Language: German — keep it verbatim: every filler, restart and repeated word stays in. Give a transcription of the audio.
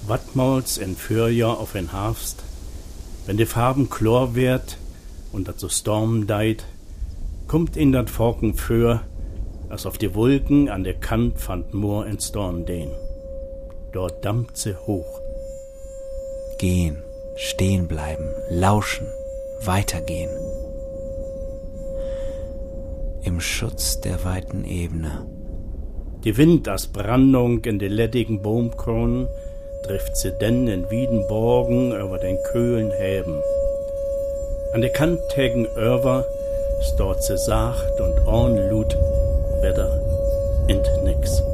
Wattmals en Förjahr auf en Herbst, wenn de Farben klar wird und dat so stormen deit, kommt in dat Forken für, als auf die Wolken an der Kant fand Moor en Storm den. Dort dammt sie hoch. Gehen, stehen bleiben, lauschen, weitergehen. Im Schutz der weiten Ebene. Die Wind als Brandung in de lettigen Baumkronen trifft sie denn in wieden Borgen über den kühlen Häben. An der Kant tegen Över stort sie sacht und ohne Lut Wetter int nix.